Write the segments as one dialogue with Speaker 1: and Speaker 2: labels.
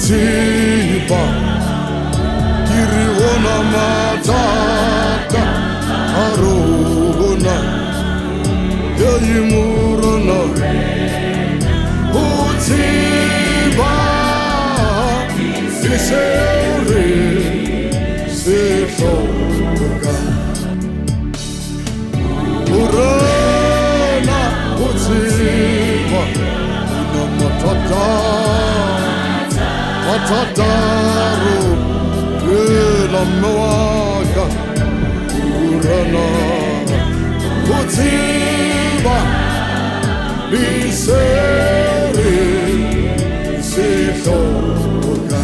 Speaker 1: Utiba Kiriona Matata Aruna Yayimurana Utiba Kisere Sefoga Urana Utiba Namatata Matadaru Ela Moaga Urana Utiba Bisere Sefoga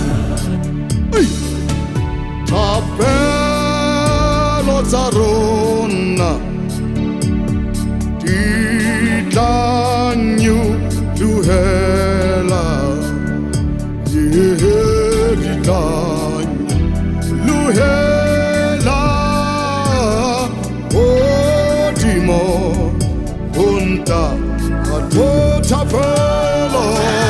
Speaker 1: Tapelo Tarona Titanyu Luhela Titanyu Luhela Otimo Punta Tapelo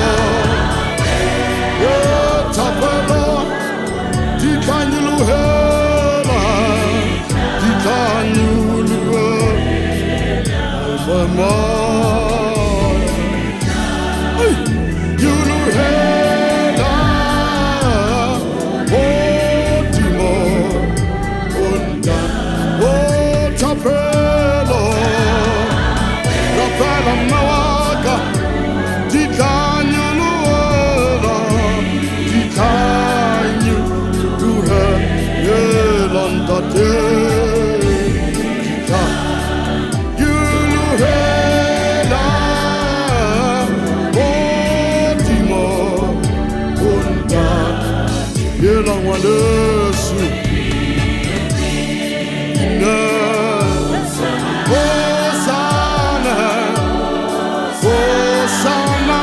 Speaker 1: Tapelo Titanyu Luhela Titanyu Luhela You Luhela Otimo Punta Tapelo Tapelo Mawaka Titanyu Luhela Titanyu Luhela Tate You Luhela Otimo Punta Yela Walesu Hosanna Hosanna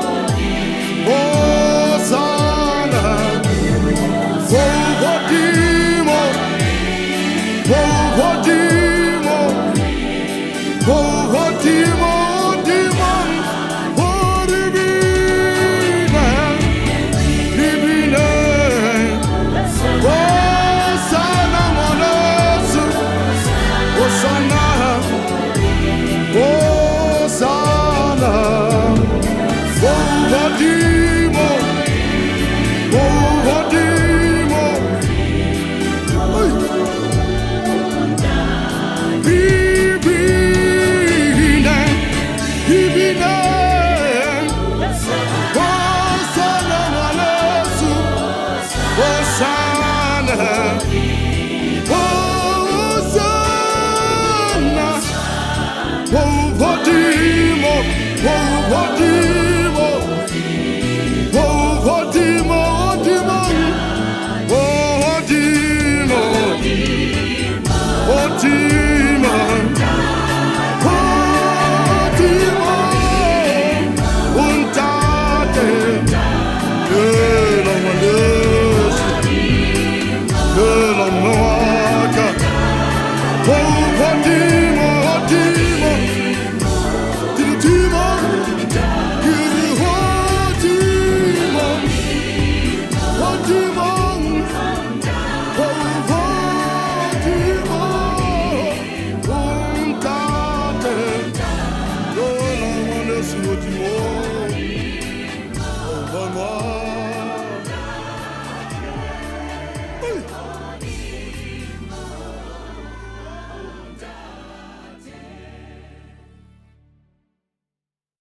Speaker 1: Hosanna Vovodimo Vovodimo Vovodimo Dimon Vodivine Divine Hosanna Monesu Hosanna Hosanna Vovodimo Vovodimo Divine Divine Hosanna Monesu Hosanna Hosanna Vovodimo Vovodimo